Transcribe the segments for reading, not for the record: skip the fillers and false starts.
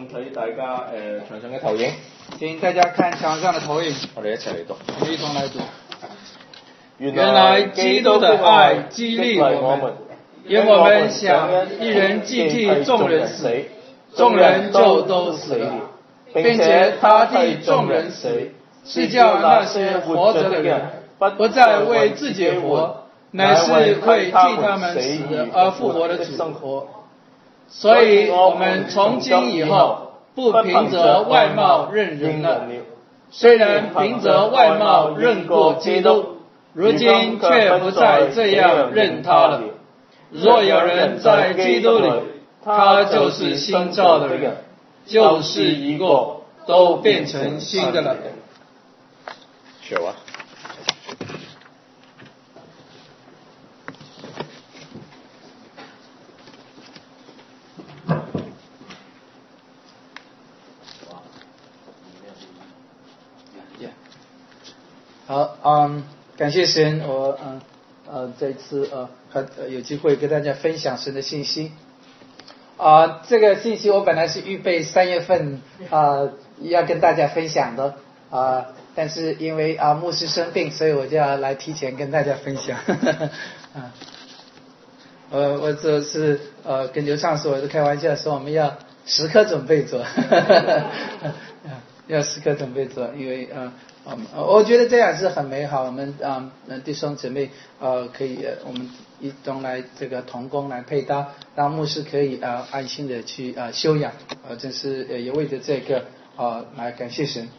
睇大家牆上嘅投影， 请大家看墙上的投影， 我哋一齊嚟讀。 我们一同来读。 原原来基督的爱激励我们，因我们想一人既替众人死，众人就都死了，并且他替众人死，是叫那些活着的人不再为自己活，乃是为替他们死而复活的主活。所以我们从今以后不凭着外貌认人了，虽然凭着外貌认过基督，如今却不再这样认他了。若有人在基督里，他就是新造的人，旧事已过，都变成新的了。 Sure 啊。 好，感谢神，我这次有机会跟大家分享神的信息。这个信息我本来是预备3月份要跟大家分享的但是因为牧师生病，所以我就要来提前跟大家分享。我这是跟刘畅说，我是开玩笑说我们要时刻准备做，要时刻准备做，因为我觉得这样是很美好。我们弟兄姊妹可以我们一同来这个同工来配搭，让牧师可以安心的去休养。真是也为着这个来感谢神。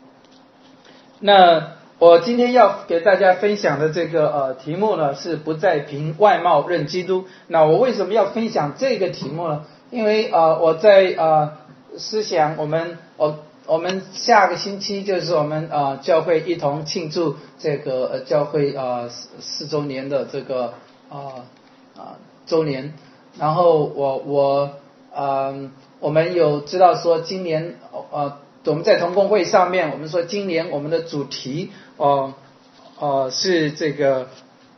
那我今天要给大家分享的这个题目呢，是不再凭外貌认基督。那我为什么要分享这个题目呢？因为我在思想我们下个星期就是我们教会一同庆祝这个教会4周年的这个周年。然后我们有知道说今年我们在同工会上面，我们说今年我们的主题是这个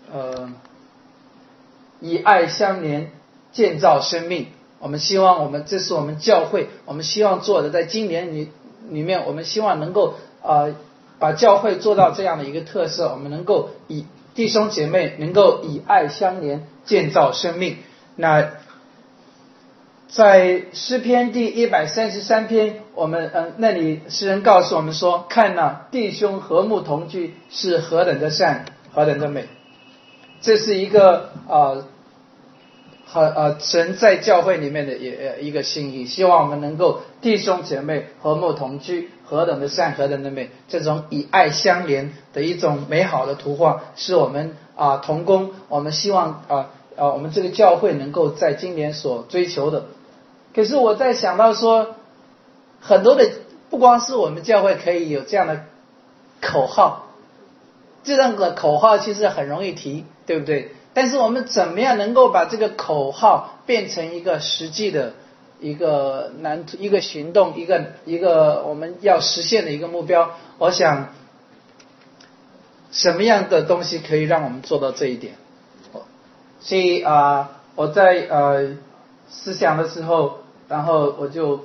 以爱相连，建造生命。我们希望这是我们教会我们希望做的，在今年里面我们希望能够把教会做到这样的一个特色，我们能够以弟兄姐妹能够以爱相连，建造生命。那在诗篇第133篇，我们那里诗人告诉我们说，看哪，弟兄和睦同居是何等的善，何等的美。这是一个神在教会里面的一个心意，希望我们能够弟兄姐妹和睦同居，何等的善，何等的美。这种以爱相连的一种美好的图画，是我们同工我们希望我们这个教会能够在今年所追求的。可是我在想到说，很多的不光是我们教会可以有这样的口号，这样的口号其实很容易提，对不对？但是我们怎么样能够把这个口号变成一个实际的一个行动，一个我们要实现的一个目标？我想什么样的东西可以让我们做到这一点？所以我在思想的时候，然后我就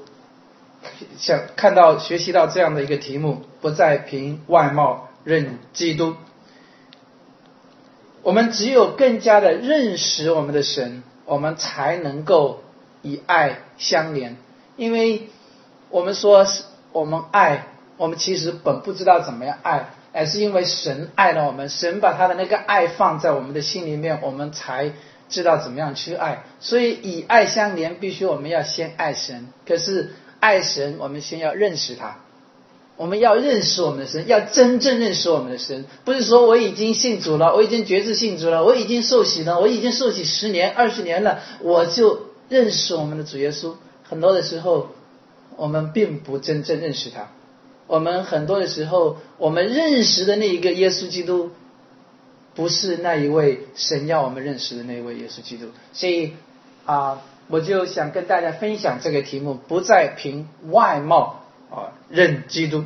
学习到这样的一个题目，不再凭外貌认基督。我们只有更加的认识我们的神，我们才能够以爱相连。因为我们说我们爱，我们其实本不知道怎么样爱，而是因为神爱了我们，神把他的那个爱放在我们的心里面，我们才知道怎么样去爱。所以以爱相连，必须我们要先爱神。可是爱神，我们先要认识他。我们要认识我们的神，要真正认识我们的神。不是说我已经信主了，我已经决志信主了，我已经受洗了，我已经受洗10年20年了，我就认识我们的主耶稣。很多的时候我们并不真正认识他，我们很多的时候我们认识的那一个耶稣基督，不是那一位神要我们认识的那一位耶稣基督。所以我就想跟大家分享这个题目，不再凭外貌认基督。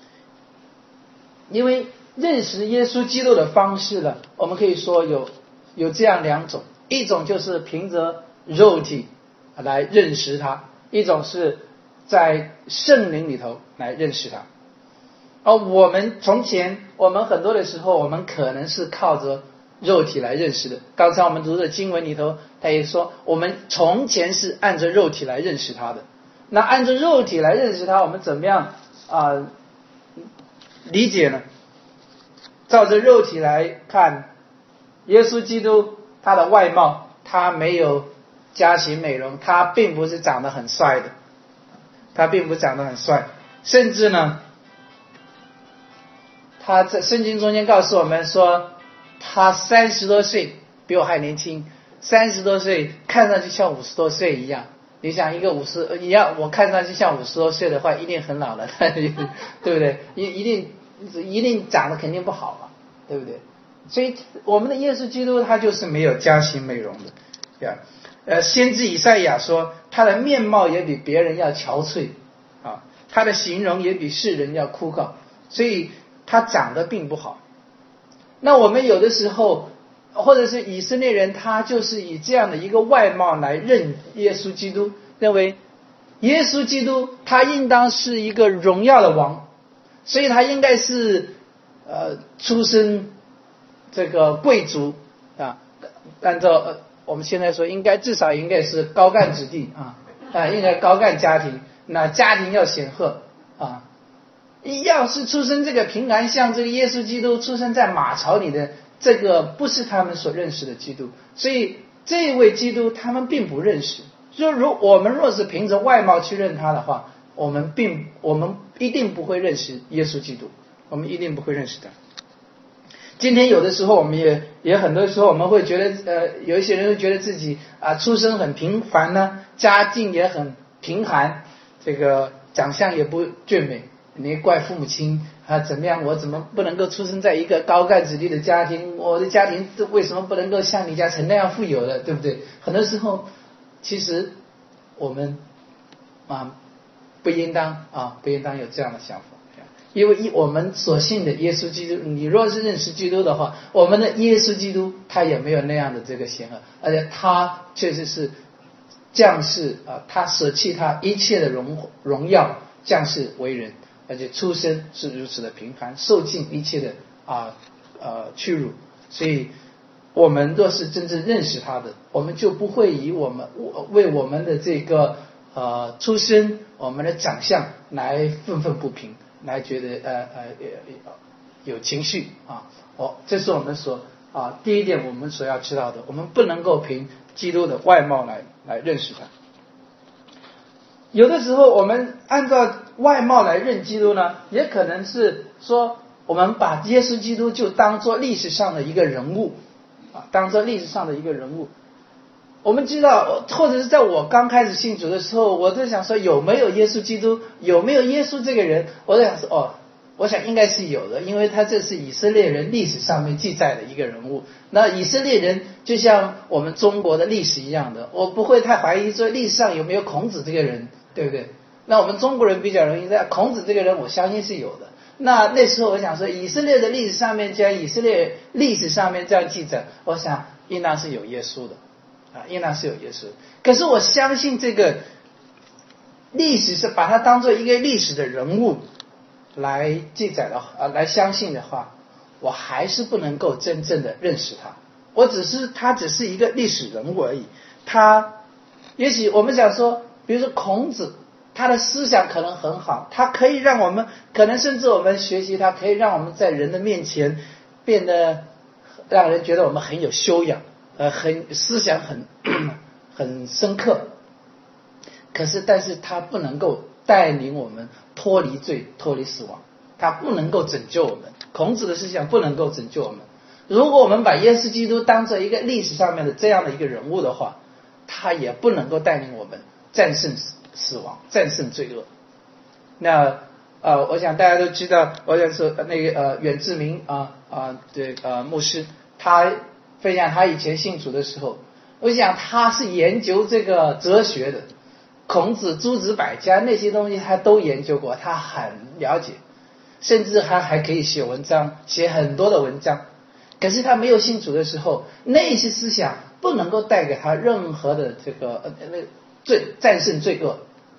因为认识耶稣基督的方式呢，我们可以说有这样2种，一种就是凭着肉体来认识他，一种是在圣灵里头来认识他。而我们从前，我们很多的时候，我们可能是靠着肉体来认识的。刚才我们读的经文里头，他也说，我们从前是按着肉体来认识他的。那按照肉体来认识他，我们怎么样理解呢？照着肉体来看，耶稣基督他的外貌，他没有加型美容，他并不是长得很帅的，他并不长得很帅，甚至呢，他在圣经中间告诉我们说，他30多岁，比我还年轻，30多岁看上去像50多岁一样。你想一个我看上去像50多岁的话，一定很老了，对不对？一定长得肯定不好嘛，对不对？所以我们的耶稣基督他就是没有加型美容的。先知以赛亚说，他的面貌也比别人要憔悴啊，他的形容也比世人要枯槁，所以他长得并不好。那我们有的时候，或者是以色列人，他就是以这样的一个外貌来认耶稣基督，认为耶稣基督他应当是一个荣耀的王，所以他应该是出身这个贵族啊，按照我们现在说，至少应该是高干子弟应该高干家庭，那家庭要显赫啊。要是出生这个平安，像这个耶稣基督出生在马槽里的，这个不是他们所认识的基督，所以这位基督他们并不认识。就我们若是凭着外貌去认他的话，我们一定不会认识耶稣基督，我们一定不会认识他。今天有的时候我们也很多时候我们会觉得有一些人会觉得自己出身很平凡呢，家境也很贫寒，这个长相也不俊美，你怪父母亲怎么样，我怎么不能够出生在一个高干子弟的家庭，我的家庭为什么不能够像李嘉诚那样富有的，对不对？很多时候其实我们不应当有这样的想法，因为我们所信的耶稣基督，你若是认识基督的话，我们的耶稣基督他也没有那样的这个险恶，而且他确实是降世他舍弃他一切的荣耀，降世为人，而且出身是如此的平凡，受尽一切的屈辱。所以我们若是真正认识他的，我们就不会以为我们的这个出身，我们的长相来愤愤不平，来觉得有情绪这是我们第一点我们所要知道的，我们不能够凭基督的外貌来认识他。有的时候我们按照外貌来认基督呢，也可能是说我们把耶稣基督就当作历史上的一个人物我们知道，或者是在我刚开始信主的时候，我在想说有没有耶稣基督，有没有耶稣这个人，我在想说我想应该是有的，因为他这是以色列人历史上面记载的一个人物。那以色列人就像我们中国的历史一样的，我不会太怀疑说历史上有没有孔子这个人，对不对？那我们中国人比较容易在孔子这个人我相信是有的。那时候我想说以色列的历史上面，既然以色列历史上面这样记载，我想应当是有耶稣的应当是有耶稣。可是我相信这个历史是把它当作一个历史的人物来记载的来相信的话，我还是不能够真正的认识他。他只是一个历史人物而已。也许我们想说，比如说孔子，他的思想可能很好，他可以让我们，可能甚至我们学习他，可以让我们在人的面前变得让人觉得我们很有修养，思想很深刻。但是他不能够带领我们脱离罪，脱离死亡，他不能够拯救我们。孔子的思想不能够拯救我们。如果我们把耶稣基督当作一个历史上面的这样的一个人物的话，他也不能够带领我们战胜死亡，战胜罪恶。那我想大家都知道，我想说那个远志明牧师，他分享他以前信主的时候，我想他是研究这个哲学的，孔子、诸子百家那些东西他都研究过，他很了解，甚至他还可以写文章，写很多的文章。可是他没有信主的时候，那些思想不能够带给他任何的这个战胜罪恶。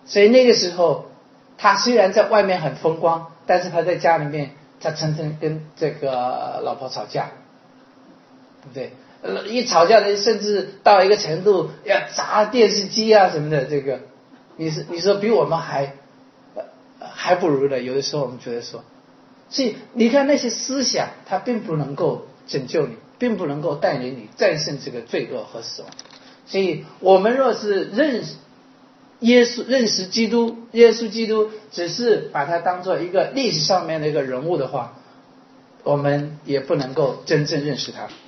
所以那个时候他虽然在外面很风光，但是他在家里面他常常跟这个老婆吵架，对不对？一吵架的甚至到一个程度要砸电视机啊什么的，这个你说比我们还不如的，有的时候我们觉得说，所以你看那些思想它并不能够拯救你，并不能够带领你战胜这个罪恶和死亡。所以我们若是认识基督，耶稣基督只是把他当做一个历史上面的一个人物的话，我们也不能够真正认识他。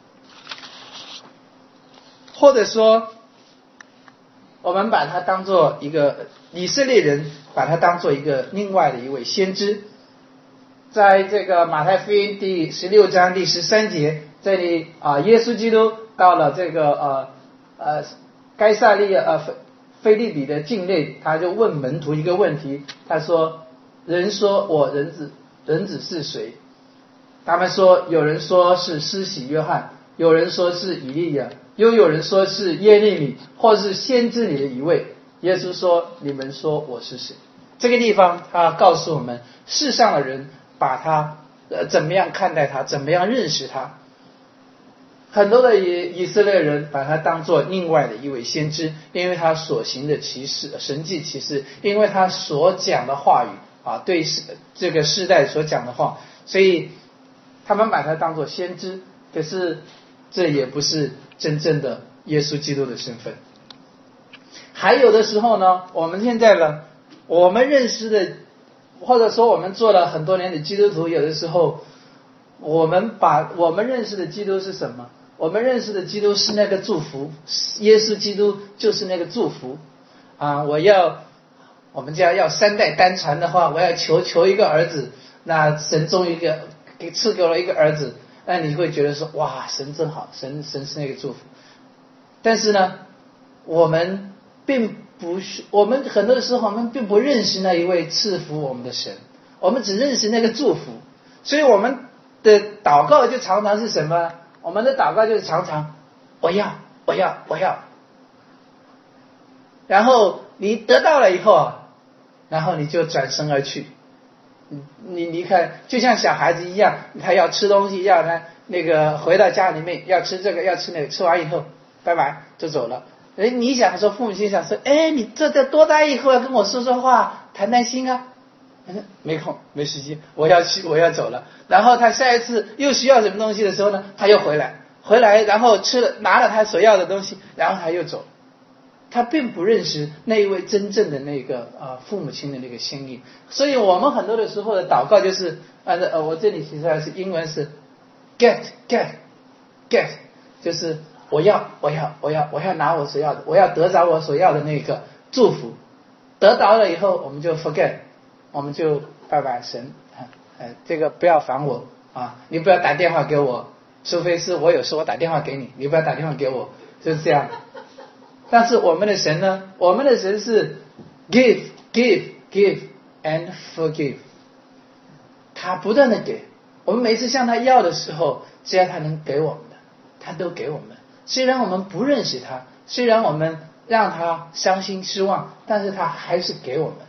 或者说我们把他当做一个以色列人，把他当做一个另外的一位先知。在这个马太福音第16章第13节，这里耶稣基督到了这个该撒利亚腓立比的境内，他就问门徒一个问题，他说：人说我人子是谁？他们说，有人说是施洗约翰，有人说是以利亚，又有人说是耶利米，或是先知里的一位。耶稣说，你们说我是谁？这个地方他告诉我们，世上的人把他怎么样看待他，怎么样认识他。很多的以色列人把他当作另外的一位先知，因为他所行的奇事、神迹奇事，因为他所讲的话语对这个世代所讲的话，所以他们把他当作先知。可是这也不是真正的耶稣基督的身份。还有的时候呢，我们现在呢，我们认识的，或者说我们做了很多年的基督徒，有的时候我们认识的基督是什么？我们认识的基督是那个祝福，耶稣基督就是那个祝福我们家要3代单传的话，我要求一个儿子，那神终于赐给了一个儿子，那你会觉得说，哇，神真好，神是那个祝福。但是呢，我们很多的时候我们并不认识那一位赐福我们的神，我们只认识那个祝福。所以我们的祷告就常常是什么？我们的祷告就是常常我要。然后你得到了以后，然后你就转身而去。你看，就像小孩子一样，他要吃东西，要他那个回到家里面要吃这个要吃那个，吃完以后拜拜就走了。你想说，父母亲想说，你这多大以后要跟我说说话，谈谈心啊？没空没时间，我要走了。然后他下一次又需要什么东西的时候呢，他又回来，然后拿了他所要的东西，然后他又走。他并不认识那一位真正的那个父母亲的那个心意。所以我们很多的时候的祷告就是我这里其实还是英文是 get， 就是我要拿我所要的，我要得着我所要的那个祝福。得到了以后我们就 forget， 我们就拜拜神，这个不要烦我你不要打电话给我，除非是我有事我打电话给你，你不要打电话给我，就是这样。但是我们的神呢？我们的神是 give and forgive， 他不断的给我们，每次向他要的时候，只要他能给我们的，他都给我们。虽然我们不认识他，虽然我们让他伤心失望，但是他还是给我们，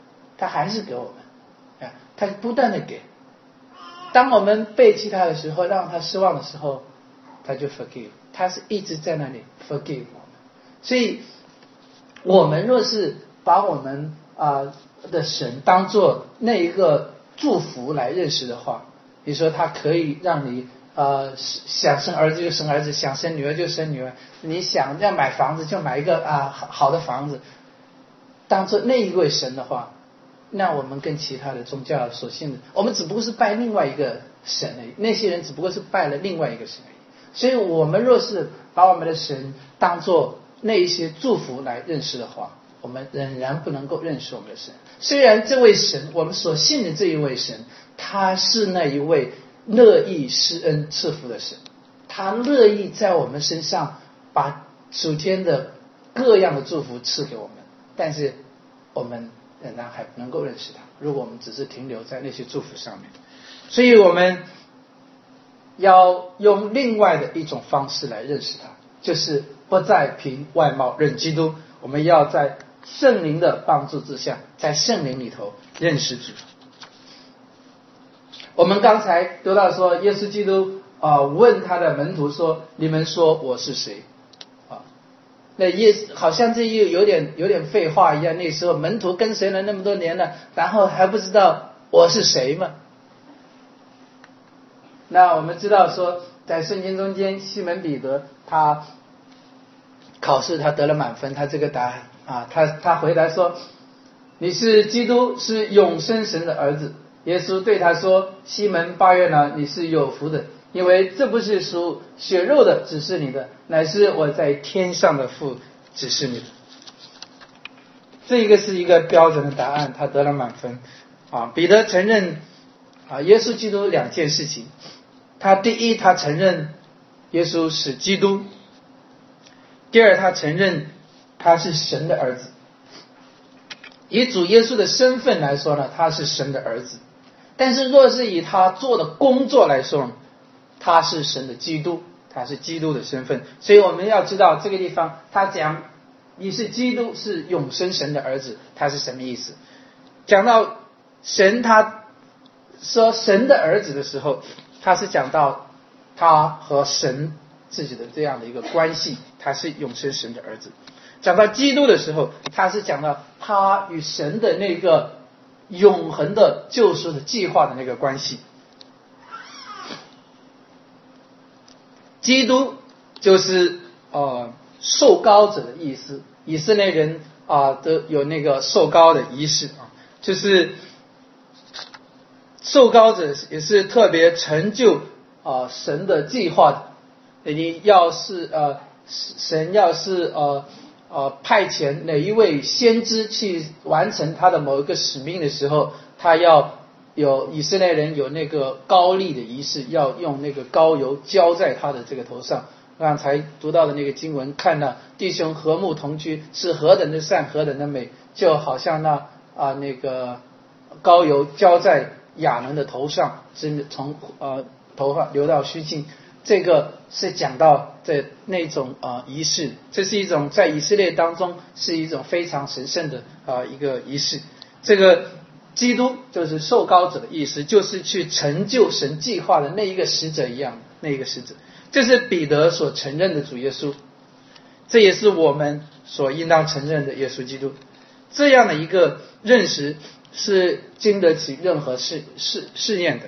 他不断的给。当我们背弃他的时候，让他失望的时候，他就 forgive， 他是一直在那里 forgive 我们。所以我们若是把我们的神当作那一个祝福来认识的话，比如说他可以让你想生儿子就生儿子，想生女儿就生女儿，你想要买房子就买一个好的房子，当作那一位神的话，那我们跟其他的宗教所信的，我们只不过是拜另外一个神而已，那些人只不过是拜了另外一个神而已。所以我们若是把我们的神当作那一些祝福来认识的话，我们仍然不能够认识我们的神。虽然这位神，我们所信的这一位神，他是那一位乐意施恩赐福的神，他乐意在我们身上把属天的各样的祝福赐给我们，但是我们仍然还不能够认识他，如果我们只是停留在那些祝福上面。所以我们要用另外的一种方式来认识他，就是不再凭外貌认基督，我们要在圣灵的帮助之下，在圣灵里头认识主。我们刚才读到说，耶稣基督问他的门徒说：“你们说我是谁？”那好像这又有点废话一样。那时候门徒跟随了那么多年了，然后还不知道我是谁吗？那我们知道说，在圣经中间，西门彼得他考试他得了满分，他这个答案他回答说：“你是基督，是永生神的儿子。”耶稣对他说：“西门巴约拿，你是有福的，因为这不是属血肉的指示你的，乃是我在天上的父指示你的。”这个是一个标准的答案，他得了满分。彼得承认耶稣基督两件事情。第一，他承认耶稣是基督；第二，他承认他是神的儿子。以主耶稣的身份来说呢，他是神的儿子。但是若是以他做的工作来说，他是神的基督，他是基督的身份。所以我们要知道这个地方他讲你是基督，是永生神的儿子，他是什么意思？讲到神，他说神的儿子的时候，他是讲到他和神自己的这样的一个关系，他是永生神的儿子。讲到基督的时候，他是讲到他与神的那个永恒的救赎的计划的那个关系。基督就是受膏者的意思。以色列人都有那个受膏的仪式就是受膏者也是特别成就神的计划的。你要是神要是派遣哪一位先知去完成他的某一个使命的时候，他要有以色列人有那个膏立的仪式，要用那个膏油浇在他的这个头上。刚才读到的那个经文，看到弟兄和睦同居是何等的善，何等的美，就好像那个膏油浇在亚伦的头上，是从头发流到须颈。这个是讲到那种仪式，这是一种在以色列当中是一种非常神圣的一个仪式。这个基督就是受膏者的意思，就是去成就神计划的那一个使者一样，那一个使者。这是彼得所承认的主耶稣，这也是我们所应当承认的耶稣基督。这样的一个认识是经得起任何试验的。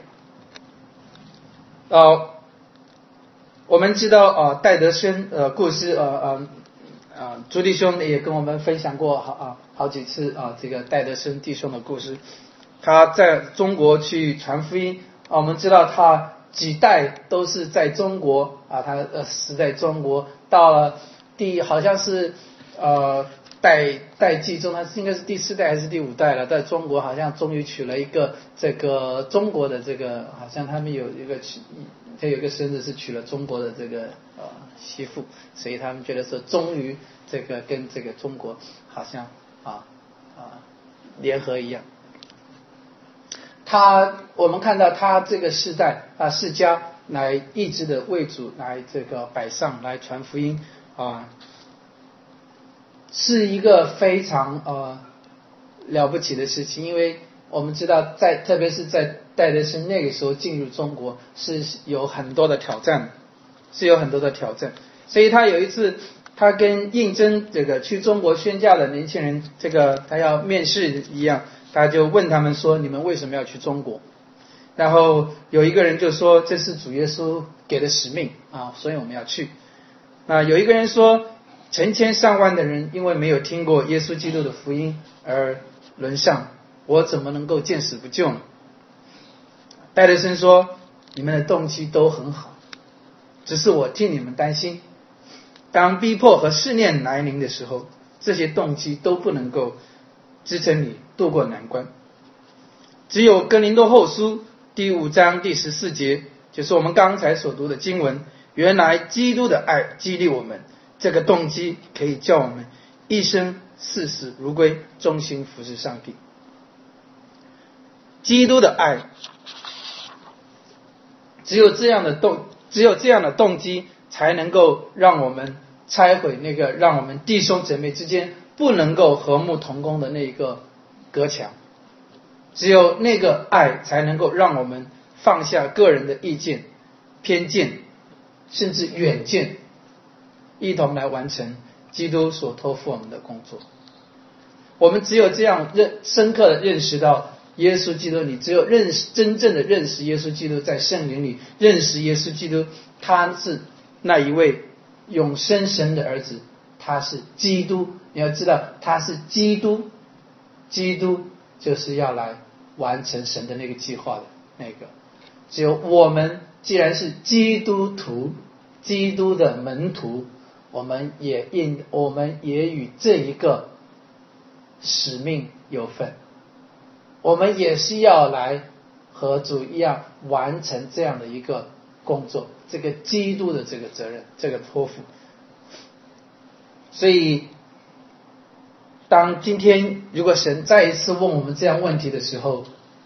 我们知道戴德生故事，朱弟兄也跟我们分享过好几次这个戴德生弟兄的故事。他在中国去传福音，我们知道他几代都是在中国他死在中国，到了好像是代际中，他应该是第4代还是第5代了，在中国好像终于娶了一个这个中国的这个，好像他们有一个孙子是娶了中国的这个媳妇，所以他们觉得说终于这个跟这个中国好像联合一样。我们看到他这个世代世家来一直的为主来这个摆上来传福音是一个非常了不起的事情。因为我们知道特别是在戴德生那个时候进入中国是有很多的挑战，所以他有一次他跟应征这个去中国宣教的年轻人，这个他要面试一样，他就问他们说，你们为什么要去中国？然后有一个人就说，这是主耶稣给的使命所以我们要去。有一个人说，成千上万的人因为没有听过耶稣基督的福音而沦丧，我怎么能够见死不救呢？戴德生说，你们的动机都很好，只是我替你们担心，当逼迫和试炼来临的时候，这些动机都不能够支撑你渡过难关。只有哥林多后书第5章第14节，就是我们刚才所读的经文，原来基督的爱激励我们，这个动机可以叫我们一生视死如归，忠心服侍上帝。基督的爱只有这样的动机才能够让我们拆毁那个让我们弟兄姊妹之间不能够和睦同工的那一个隔墙。只有那个爱才能够让我们放下个人的意见、偏见，甚至远见，一同来完成基督所托付我们的工作。我们只有这样深刻的认识到耶稣基督，你只有真正的认识耶稣基督，在圣灵里认识耶稣基督，他是那一位永生神的儿子，他是基督。你要知道他是基督，基督就是要来完成神的那个计划的那个。只有我们既然是基督徒，基督的门徒，我们也与这一个使命有份，我们也是要来和主一样完成这样的一个工作，这个基督的这个责任，这个托付。所以当今天如果神再一次问我们这样问题的时候，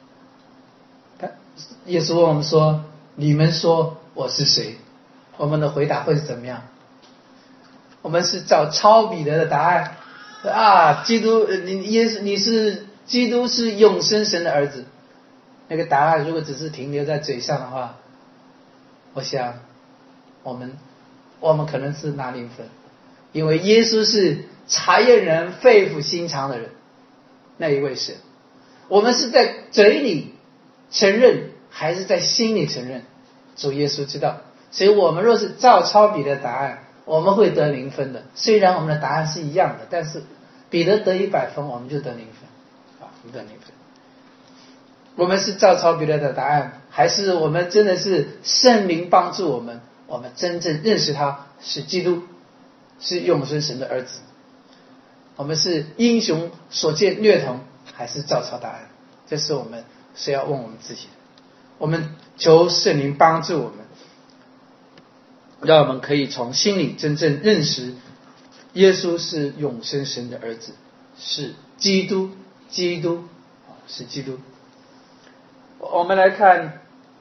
耶稣问我们说，你们说我是谁？我们的回答会是怎么样？我们是照抄彼得的答案啊，基督，你是基督，是永生神的儿子。那个答案如果只是停留在嘴上的话，我想我们可能是拿0分，因为耶稣是查验人肺腑心肠的人，那一位神。我们是在嘴里承认还是在心里承认？主耶稣知道。所以我们若是照抄彼得的答案，我们会得0分的。虽然我们的答案是一样的，但是彼得得100分，我们就得0分啊，我们得0分。我们是照抄彼得的答案，还是我们真的是圣灵帮助我们，我们真正认识他是基督，是永生神的儿子？我们是英雄所见略同，还是照抄答案？这是我们是要问我们自己的。我们求圣灵帮助我们，让我们可以从心里真正认识耶稣是永生神的儿子，是基督，是基督。我们来看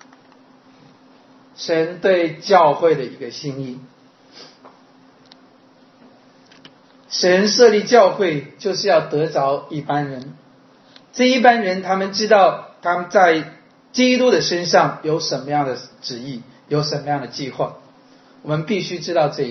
神对教会的一个心意。神设立教会就是要得着一般人，这一般人他们知道他们在基督的身上有什么样的旨意，有什么样的计划。我们必须知道这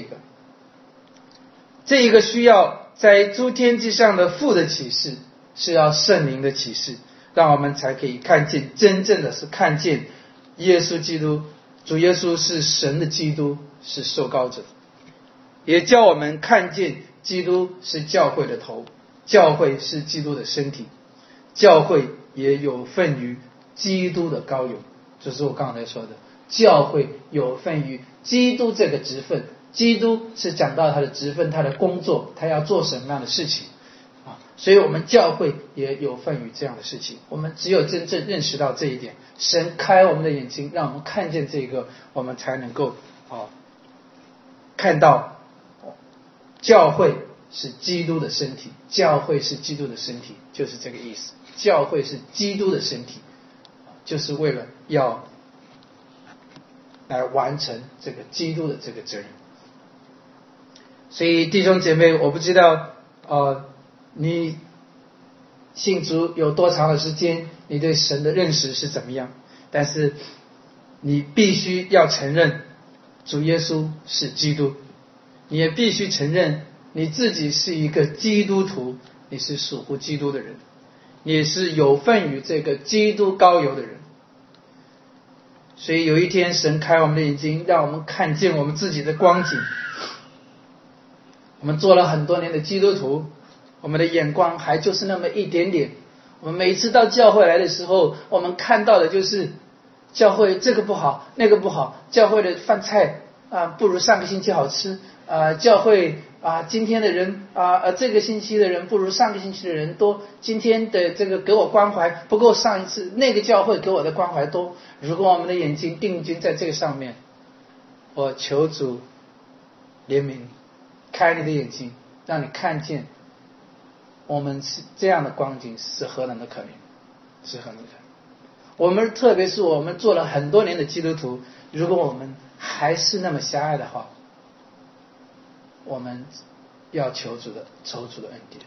一个需要在诸天之上的父的启示，是要圣灵的启示，让我们才可以看见，真正的是看见耶稣基督，主耶稣是神的基督，是受膏者，也叫我们看见基督是教会的头，教会是基督的身体，教会也有份于基督的膏油，就是我刚才说的，教会有份于基督这个职分。基督是讲到他的职分，他的工作，他要做什么样的事情啊？所以我们教会也有份于这样的事情。我们只有真正认识到这一点，神开我们的眼睛，让我们看见这个，我们才能够看到教会是基督的身体，教会是基督的身体，就是这个意思。教会是基督的身体，就是为了要来完成这个基督的这个责任。所以弟兄姐妹，我不知道你信主有多长的时间，你对神的认识是怎么样，但是你必须要承认主耶稣是基督，你也必须承认你自己是一个基督徒，你是属乎基督的人，你是有份于这个基督膏油的人。所以有一天神开我们的眼睛，让我们看见我们自己的光景。我们做了很多年的基督徒，我们的眼光还就是那么一点点。我们每一次到教会来的时候，我们看到的就是教会这个不好那个不好，教会的饭菜不如上个星期好吃，教会今天的人这个星期的人不如上个星期的人多，今天的这个给我关怀不够上一次那个教会给我的关怀多。如果我们的眼睛定睛在这个上面，我求主怜悯，开你的眼睛，让你看见我们是这样的光景是何等的可怜，是何等的可怜。我们特别是我们做了很多年的基督徒，如果我们还是那么狭隘的话，我们要求主的恩典。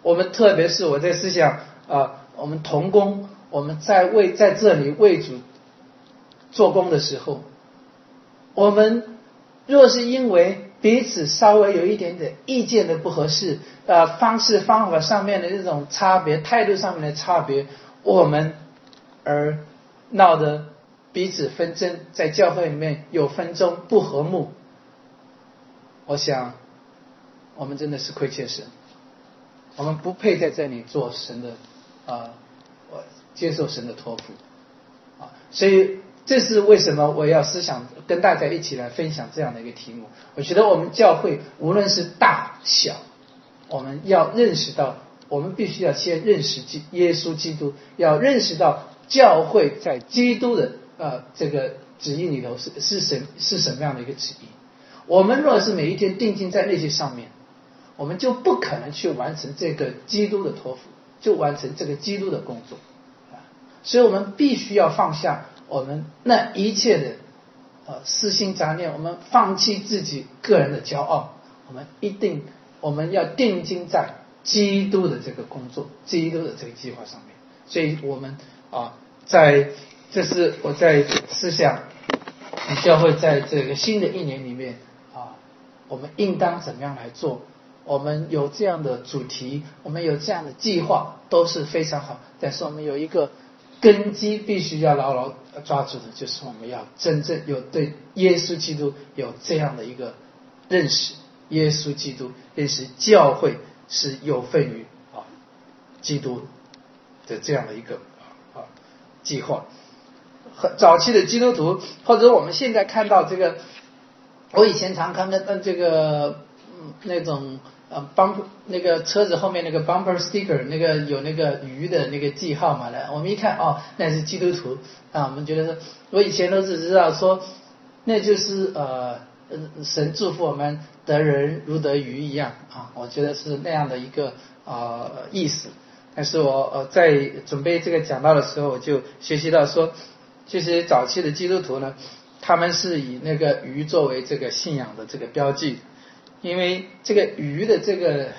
我们特别是我在思想我们同工，我们在这里为主做工的时候，我们若是因为彼此稍微有一点点意见的不合适，方式方法上面的这种差别，态度上面的差别，我们而闹得彼此纷争，在教会里面有纷争不和睦，我想我们真的是亏欠神，我们不配在这里做神的接受神的托付所以这是为什么我要思想跟大家一起来分享这样的一个题目。我觉得我们教会无论是大小，我们要认识到，我们必须要先认识耶稣基督，要认识到教会在基督的这个旨意里头是什么样的一个旨意。我们若是每一天定睛在那些上面，我们就不可能去完成这个基督的托付，就完成这个基督的工作所以我们必须要放下我们那一切的私心杂念，我们放弃自己个人的骄傲，我们要定睛在基督的这个工作，基督的这个计划上面。所以我们这是我在思想教会在这个新的一年里面我们应当怎么样来做。我们有这样的主题，我们有这样的计划，都是非常好，但是我们有一个根基必须要牢牢抓住的，就是我们要真正有对耶稣基督有这样的一个认识，耶稣基督认识教会是有份于基督的这样的一个计划。早期的基督徒，或者我们现在看到这个，我以前常看的这个那种那个车子后面那个 bumper sticker， 那个有那个鱼的那个记号嘛的，我们一看那是基督徒我们觉得说，我以前都只知道说那就是神祝福我们得人如得鱼一样我觉得是那样的一个意思。但是我在准备这个讲道的时候，我就学习到说，其实早期的基督徒呢，他们是以那个鱼作为这个信仰的这个标记。因为这个鱼的这个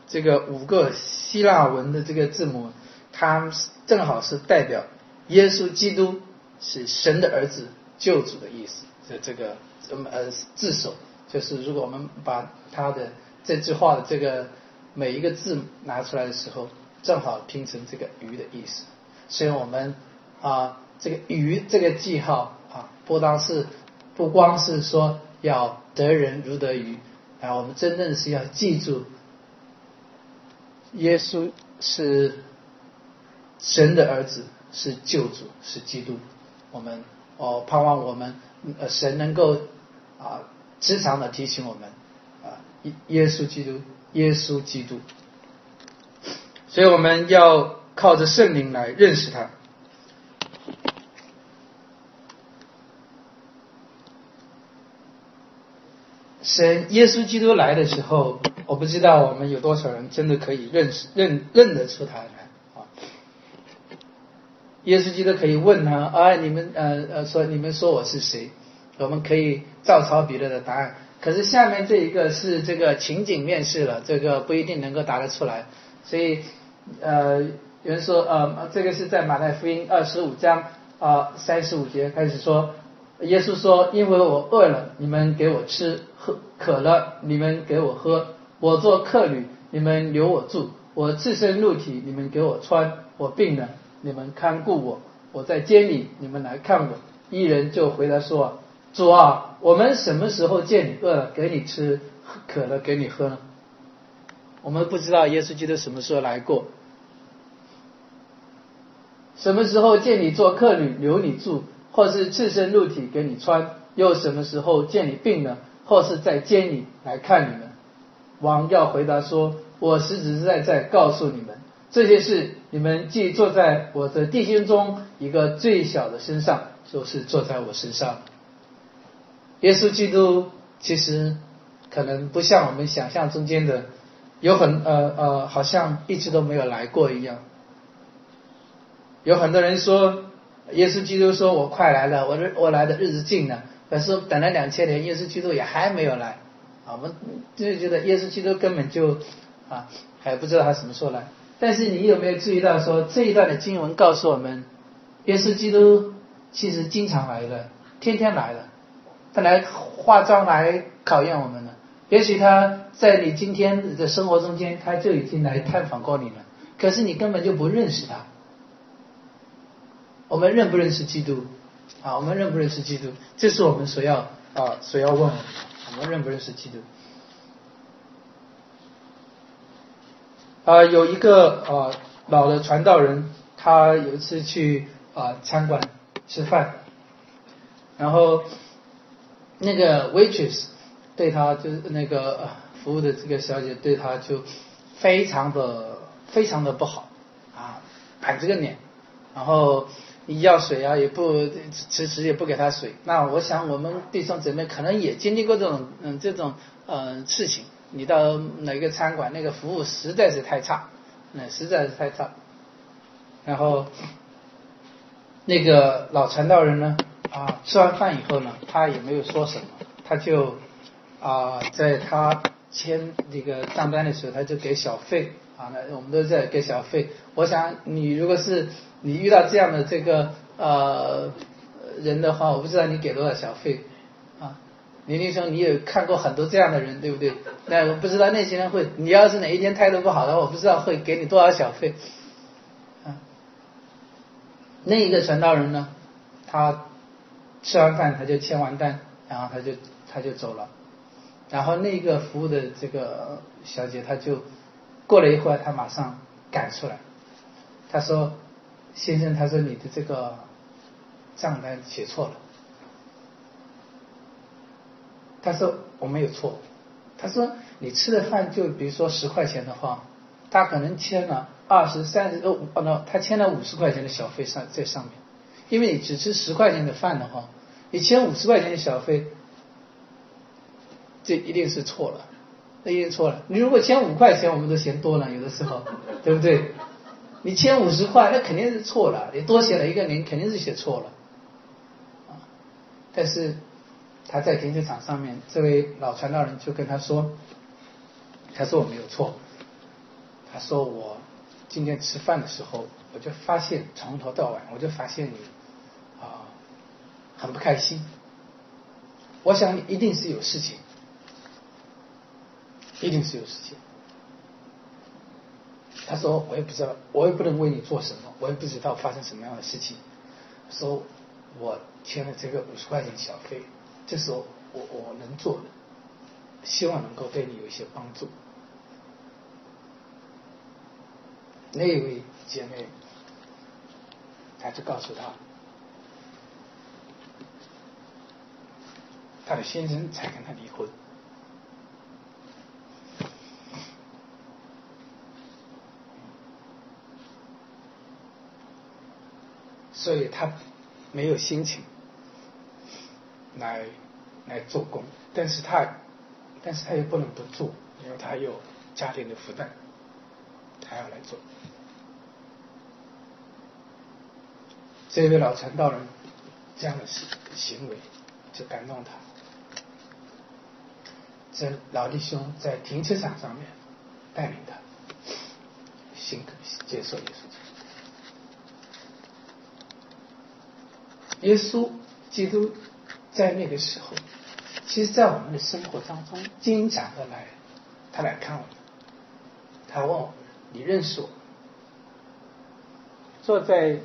5个希腊文的这个字母，它正好是代表耶稣基督是神的儿子救主的意思。这个字首就是如果我们把它的这句话的这个每一个字拿出来的时候，正好拼成这个鱼的意思。所以我们这个鱼这个记号不光是说要得人如得鱼我们真正是要记住耶稣是神的儿子，是救主，是基督。我们盼望我们神能够时常的提醒我们耶稣基督，耶稣基督。所以我们要靠着圣灵来认识他。神耶稣基督来的时候，我不知道我们有多少人真的可以认得出他来耶稣基督可以问他你们说我是谁？我们可以照抄彼得的答案。可是下面这一个是这个情景面试了，这个不一定能够答得出来。所以有人说这个是在马太福音25章35节开始说，耶稣说，因为我饿了，你们给我吃；渴了，你们给我喝；我做客旅，你们留我住；我赤身露体，你们给我穿；我病了，你们看顾我；我在监里，你们来看我。一人就回答说，主啊，我们什么时候见你饿了给你吃，渴了给你喝呢？我们不知道耶稣基督什么时候来过，什么时候见你做客旅留你住，或是赤身露体给你穿，又什么时候见你病了，或是在监里来看你们？王要回答说，我实实在在告诉你们，这些事你们既做在我的弟兄中一个最小的身上，就是做在我身上。耶稣基督其实可能不像我们想象中间的有好像一直都没有来过一样。有很多人说耶稣基督说我快来了，我来的日子近了，可是等了2000年，耶稣基督也还没有来我们就觉得耶稣基督根本就啊，还不知道他什么时候来。但是你有没有注意到说这一段的经文告诉我们，耶稣基督其实经常来了，天天来了，他来化妆来考验我们了。也许他在你今天的生活中间，他就已经来探访过你了，可是你根本就不认识他。我们认不认识基督啊？我们认不认识基督？这是我们所要问我们的，我们认不认识基督？有一个老的传道人，他有一次去餐馆吃饭，然后那个 waitress 对他就是那个服务的这个小姐对他就非常的不好啊，板着个脸，然后你要水啊也不迟迟也不给他水。那我想我们弟兄姊妹可能也经历过这种事情。你到哪个餐馆，那个服务实在是太差，实在是太差。然后那个老传道人呢，吃完饭以后呢，他也没有说什么，他就在他签这个账单的时候，他就给小费那我们都在给小费。我想你如果是你遇到这样的这个人的话，我不知道你给多少小费林弟兄，你有看过很多这样的人，对不对？那我不知道那些人会，你要是哪一天态度不好的话，我不知道会给你多少小费。那一个传道人呢，他吃完饭他就签完单，然后他就走了。然后那个服务的这个小姐，她就过了一会儿，她马上赶出来，她说：“先生，她说你的这个账单写错了。”他说我没有错，他说你吃的饭就比如说10块钱的话，他可能签了20、30，他签了50块钱的小费在上面，因为你只吃10块钱的饭的话，你签50块钱的小费，这一定是错了，那一定错了。你如果签5块钱，我们都嫌多了，有的时候，对不对？你签50块，那肯定是错了，你多写了一个零，肯定是写错了。但是他在停车场上面，这位老传道人就跟他说，他说我没有错，他说我今天吃饭的时候，我就发现从头到尾，我就发现你很不开心，我想你一定是有事情，一定是有事情。他说我也不知道，我也不能为你做什么，我也不知道发生什么样的事情。说我签了这个50块钱小费，这是我能做的，希望能够对你有一些帮助。那一位姐妹，她就告诉他，她的先生才跟她离婚。所以他没有心情来做工，但是他也不能不做，因为他有家庭的负担，他要来做。这位老传道人这样的行为就感动他，这老弟兄在停车场上面带领他接受耶稣。耶稣基督在那个时候，其实在我们的生活当中经常的来，他来看我们，他问我们，你认识我？坐在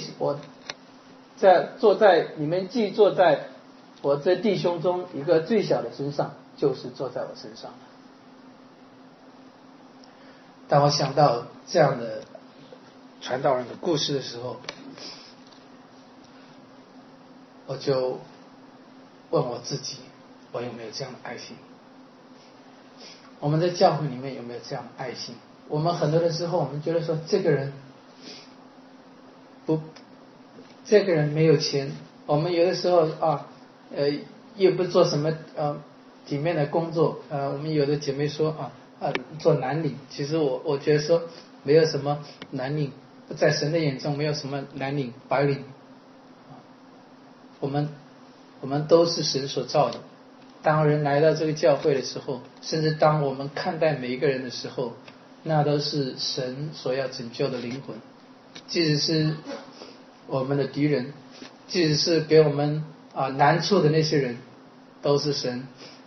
你们既坐在我这弟兄中一个最小的身上，就是坐在我身上了。当我想到这样的传道人的故事的时候，我就问我自己，我有没有这样的爱心？我们在教会里面有没有这样的爱心？我们很多的时候，我们觉得说这个人没有钱，我们有的时候又不做什么体面的工作，我们有的姐妹说做蓝领，其实我觉得说没有什么蓝领，在神的眼中没有什么蓝领白领。我们都是神所造的。当人来到这个教会的时候，甚至当我们看待每一个人的时候， 那都是神所要拯救的灵魂，即使是我们的敌人，即使是给我们难处的那些人，都是神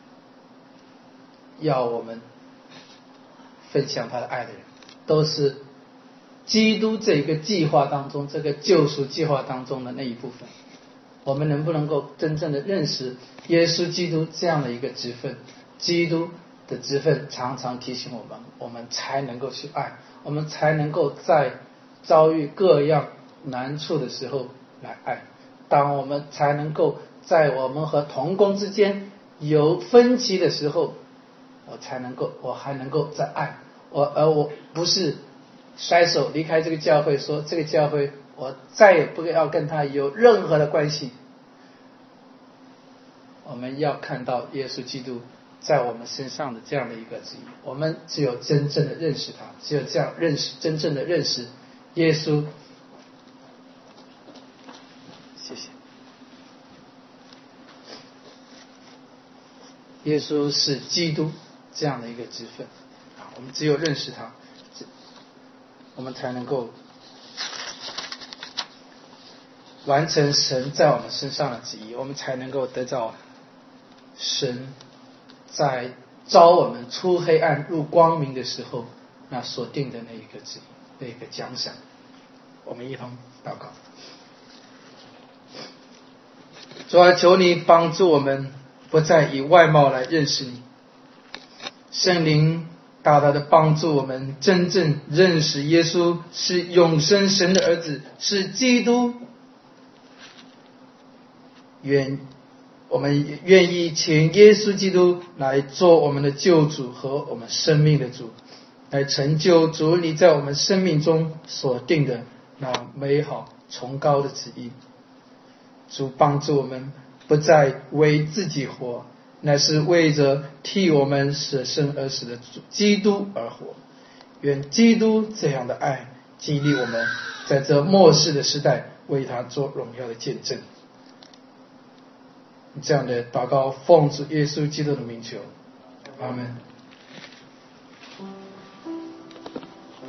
要我们分享他的爱的人，都是基督这个计划当中，这个救赎计划当中的那一部分。我们能不能够真正的认识耶稣基督这样的一个职分？基督的职分常常提醒我们，我们才能够去爱，我们才能够在遭遇各样难处的时候来爱。当我们才能够在我们和同工之间有分歧的时候，我还能够再爱，我不是甩手离开这个教会，说这个教会我再也不要跟他有任何的关系。我们要看到耶稣基督在我们身上的这样的一个旨意，我们只有真正的认识他，只有这样真正的认识耶稣。谢谢。耶稣是基督这样的一个职分，我们只有认识他，我们才能够完成神在我们身上的旨意，我们才能够得到神在召我们出黑暗入光明的时候那所定的那一个旨意，那一个奖赏。我们一同祷告。主啊，求你帮助我们不再以外貌来认识你，圣灵大大的帮助我们真正认识耶稣是永生神的儿子，是基督。我们愿意请耶稣基督来做我们的救主和我们生命的主，来成就主你在我们生命中所定的那美好崇高的旨意。主帮助我们不再为自己活，乃是为着替我们舍生而死的基督而活。愿基督这样的爱激励我们在这末世的时代为他做荣耀的见证。这样的祷告奉主耶稣基督的名求，阿们。